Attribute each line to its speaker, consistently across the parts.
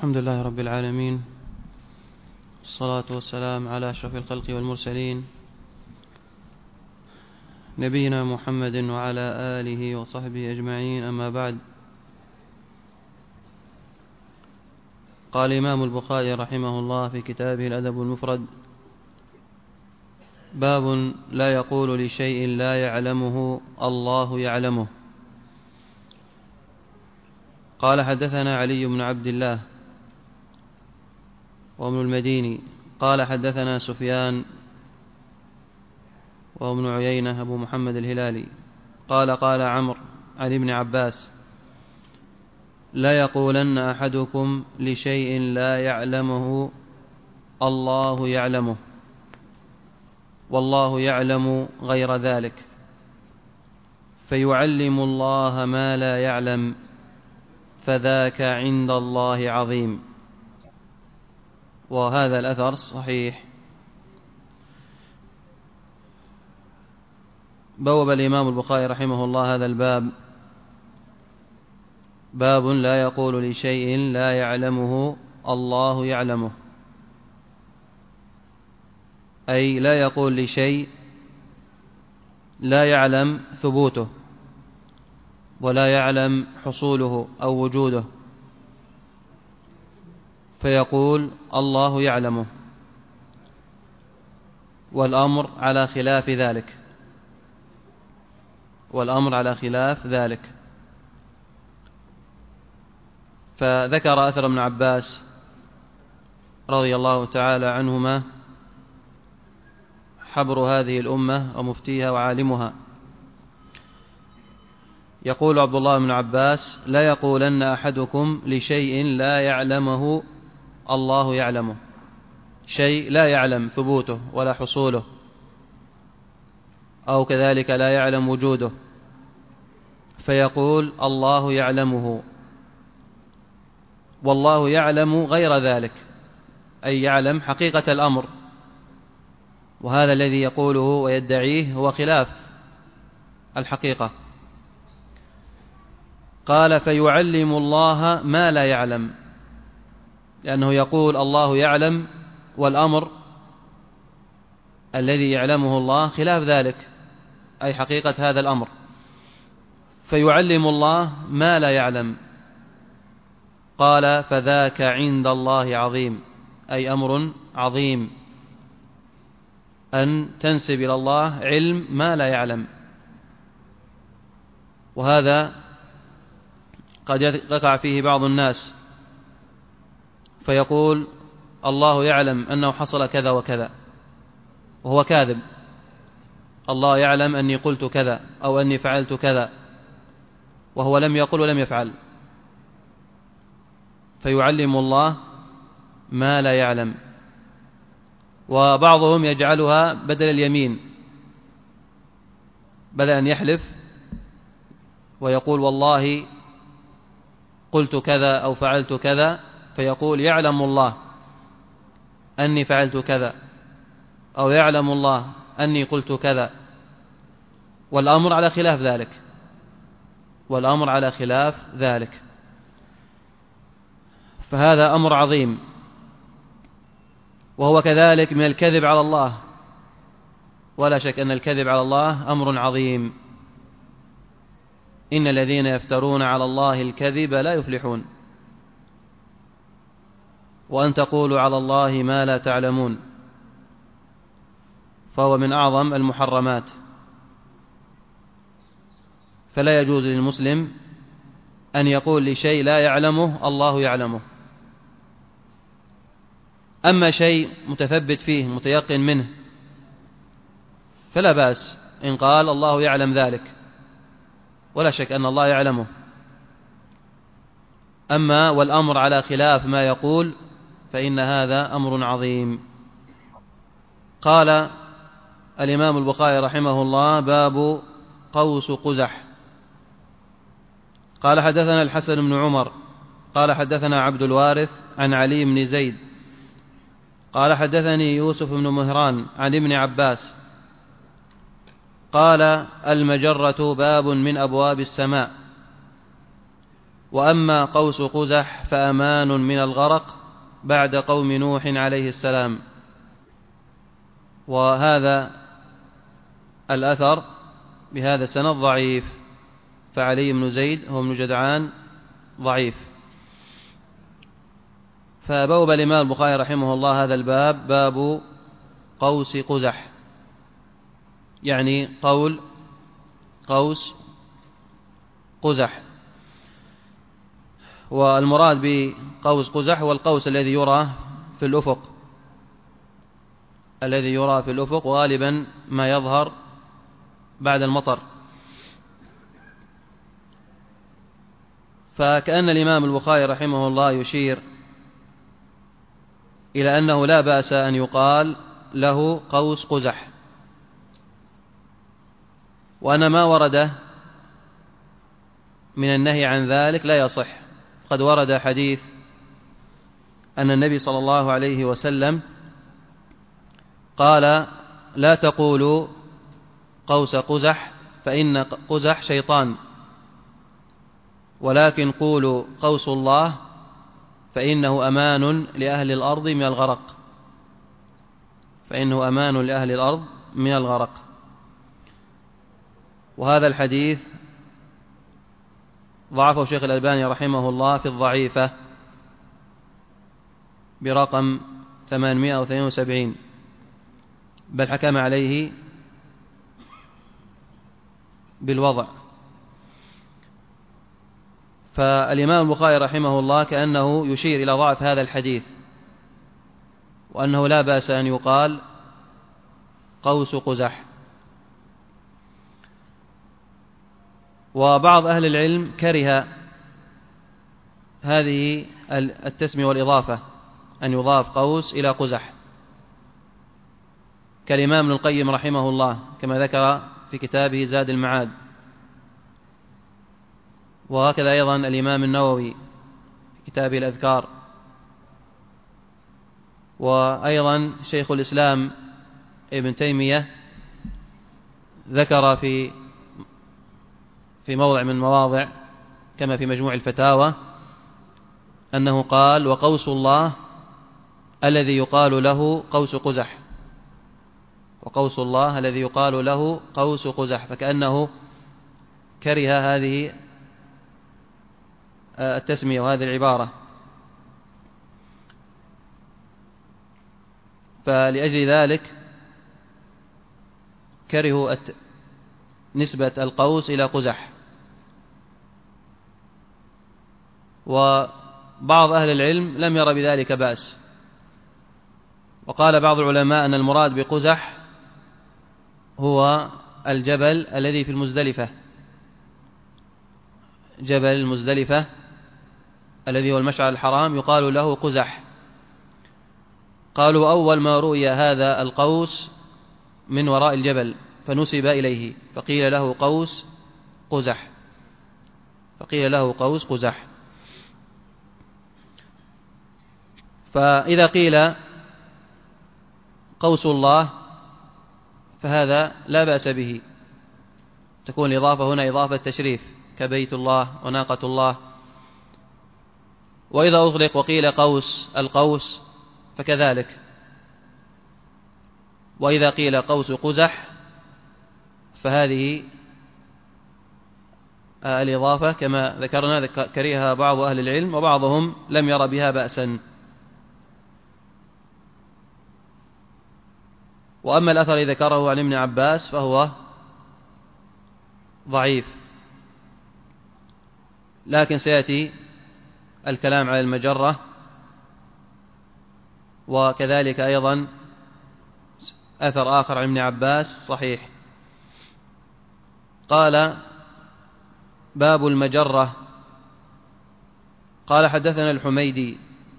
Speaker 1: الحمد لله رب العالمين، والصلاة والسلام على أشرف الخلق والمرسلين، نبينا محمد وعلى آله وصحبه أجمعين. أما بعد، قال الإمام البخاري رحمه الله في كتابه الأدب المفرد: باب لا يقول لشيء لا يعلمه الله يعلمه. قال: حدثنا علي بن عبد الله وابن المديني قال: حدثنا سفيان وابن عيينة أبو محمد الهلالي قال: قال عمرو عن ابن عباس: لا يقولن أحدكم لشيء لا يعلمه الله يعلمه، والله يعلم غير ذلك، فيعلم الله ما لا يعلم، فذاك عند الله عظيم. وهذا الأثر صحيح. بوب الإمام البخاري رحمه الله هذا الباب: باب لا يقول لشيء لا يعلمه الله يعلمه، أي لا يقول لشيء لا يعلم ثبوته ولا يعلم حصوله أو وجوده، فيقول الله يعلمه، والأمر على خلاف ذلك، والأمر على خلاف ذلك. فذكر أثر ابن عباس رضي الله تعالى عنهما حبر هذه الأمة ومفتيها وعالمها. يقول عبد الله بن عباس: لا يقولن أحدكم لشيء لا يعلمه الله يعلمه، شيء لا يعلم ثبوته ولا حصوله، أو كذلك لا يعلم وجوده، فيقول الله يعلمه، والله يعلم غير ذلك، أي يعلم حقيقة الأمر، وهذا الذي يقوله ويدعيه هو خلاف الحقيقة. قال: فيعلم الله ما لا يعلم، لأنه يقول الله يعلم، والأمر الذي يعلمه الله خلاف ذلك، أي حقيقة هذا الأمر، فيعلم الله ما لا يعلم. قال: فذاك عند الله عظيم، أي أمر عظيم أن تنسب إلى الله علم ما لا يعلم. وهذا قد يقع فيه بعض الناس، فيقول الله يعلم أنه حصل كذا وكذا، وهو كاذب. الله يعلم أني قلت كذا أو أني فعلت كذا، وهو لم يقل ولم يفعل، فيعلم الله ما لا يعلم. وبعضهم يجعلها بدل اليمين، بدل أن يحلف ويقول والله قلت كذا أو فعلت كذا، فيقول يعلم الله أني فعلت كذا، أو يعلم الله أني قلت كذا، والأمر على خلاف ذلك، والأمر على خلاف ذلك. فهذا أمر عظيم، وهو كذلك من الكذب على الله، ولا شك أن الكذب على الله أمر عظيم. إن الذين يفترون على الله الكذب لا يفلحون، وأن تقولوا على الله ما لا تعلمون، فهو من أعظم المحرمات. فلا يجوز للمسلم أن يقول لشيء لا يعلمه الله يعلمه. أما شيء متثبت فيه متيقن منه فلا بأس إن قال الله يعلم ذلك، ولا شك أن الله يعلمه. أما والأمر على خلاف ما يقول فإن هذا أمر عظيم. قال الإمام البخاري رحمه الله: باب قوس قزح. قال: حدثنا الحسن بن عمر قال: حدثنا عبد الوارث عن علي بن زيد قال: حدثني يوسف بن مهران عن ابن عباس قال: المجرة باب من أبواب السماء، وأما قوس قزح فأمان من الغرق بعد قوم نوح عليه السلام. وهذا الأثر بهذا السند ضعيف، فعلي بن زيد هو ابن جدعان ضعيف. فبوب الإمام البخاري رحمه الله هذا الباب باب قوس قزح، يعني قول قوس قزح. والمراد بقوس قزح هو القوس الذي يرى في الأفق، الذي يرى في الأفق، وغالبا ما يظهر بعد المطر. فكأن الإمام البخاري رحمه الله يشير إلى أنه لا بأس أن يقال له قوس قزح، وأن ما ورد من النهي عن ذلك لا يصح. قد ورد حديث أن النبي صلى الله عليه وسلم قال: لا تقولوا قوس قزح فإن قزح شيطان، ولكن قولوا قوس الله فإنه أمان لأهل الأرض من الغرق، فإنه أمان لأهل الأرض من الغرق. وهذا الحديث ضعفه الشيخ الألباني رحمه الله في الضعيفة برقم 872، بل حكم عليه بالوضع. فالإمام البخاري رحمه الله كأنه يشير إلى ضعف هذا الحديث، وأنه لا بأس أن يقال قوس قزح. وبعض أهل العلم كره هذه التسمية والإضافة، أن يضاف قوس إلى قزح، كالإمام ابن القيم رحمه الله كما ذكر في كتابه زاد المعاد، وهكذا أيضا الإمام النووي في كتابه الأذكار، وأيضا شيخ الإسلام ابن تيمية ذكر في موضع من مواضع كما في مجموع الفتاوى أنه قال: وقوس الله الذي يقال له قوس قزح، وقوس الله الذي يقال له قوس قزح، فكأنه كره هذه التسمية وهذه العبارة. فلأجل ذلك كرهوا نسبة القوس إلى قزح. وبعض أهل العلم لم ير بذلك بأس، وقال بعض العلماء أن المراد بقزح هو الجبل الذي في المزدلفة، جبل المزدلفة الذي هو المشعر الحرام يقال له قزح. قالوا: أول ما رؤي هذا القوس من وراء الجبل فنسب إليه فقيل له قوس قزح، فقيل له قوس قزح. فإذا قيل قوس الله فهذا لا بأس به، تكون الإضافة هنا إضافة تشريف كبيت الله وناقة الله. وإذا أطلق وقيل قوس القوس فكذلك. وإذا قيل قوس قزح فهذه الإضافة كما ذكرنا كرهها بعض أهل العلم، وبعضهم لم ير بها بأسا. وأما الأثر الذي ذكره عن ابن عباس فهو ضعيف، لكن سيأتي الكلام على المجرة، وكذلك أيضا أثر آخر عن ابن عباس صحيح. قال: باب المجرة. قال: حدثنا الحميدي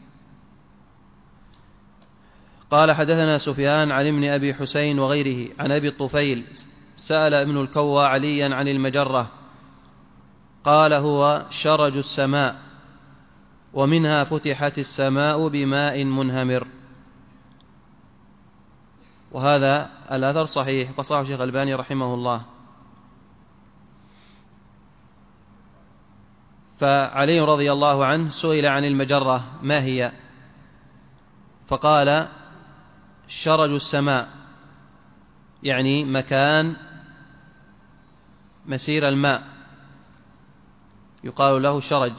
Speaker 1: قال: حدثنا سفيان عن ابن أبي حسين وغيره عن أبي الطفيل سأل ابن الكوى عليا عن المجرة، قال: هو شرج السماء، ومنها فتحت السماء بماء منهمر. وهذا الأثر صحيح، وصححه الشيخ الألباني رحمه الله. فعلي رضي الله عنه سئل عن المجرة ما هي، فقال شرج السماء، يعني مكان مسير الماء يقال له شرج.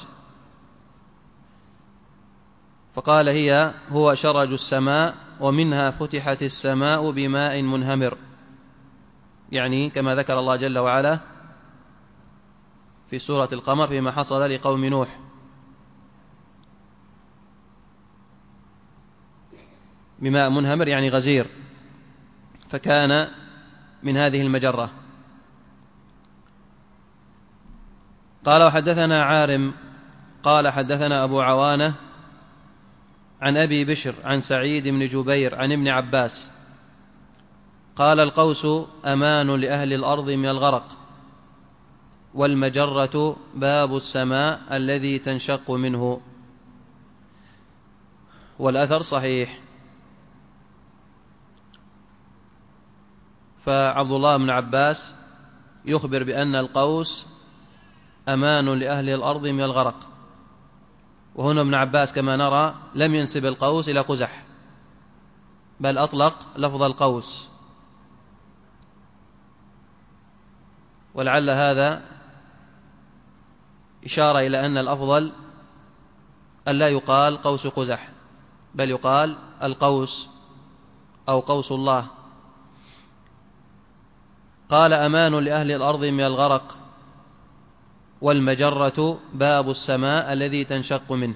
Speaker 1: فقال هو شرج السماء ومنها فتحت السماء بماء منهمر، يعني كما ذكر الله جل وعلا في سورة القمر فيما حصل لقوم نوح. بماء منهمر يعني غزير، فكان من هذه المجرة. قال وحدثنا عارم قال حدثنا أبو عوانة عن أبي بشر عن سعيد بن جبير عن ابن عباس قال القوس أمان لأهل الأرض من الغرق، والمجرة باب السماء الذي تنشق منه. والأثر صحيح. فعبد الله بن عباس يخبر بأن القوس أمان لأهل الأرض من الغرق، وهنا ابن عباس كما نرى لم ينسب القوس إلى قزح، بل أطلق لفظ القوس، ولعل هذا إشارة إلى أن الأفضل أن لا يقال قوس قزح، بل يقال القوس أو قوس الله. قال أمان لأهل الأرض من الغرق، والمجرة باب السماء الذي تنشق منه.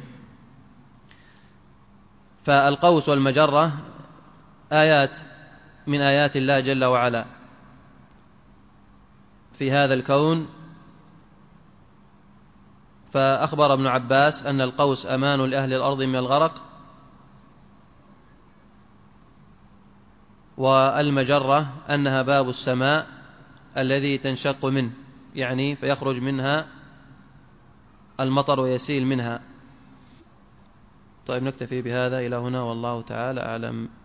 Speaker 1: فالقوس والمجرة آيات من آيات الله جل وعلا في هذا الكون. فأخبر ابن عباس أن القوس أمان لأهل الأرض من الغرق، والمجرة أنها باب السماء الذي تنشق منه، يعني فيخرج منها المطر ويسيل منها. طيب نكتفي بهذا إلى هنا، والله تعالى أعلم.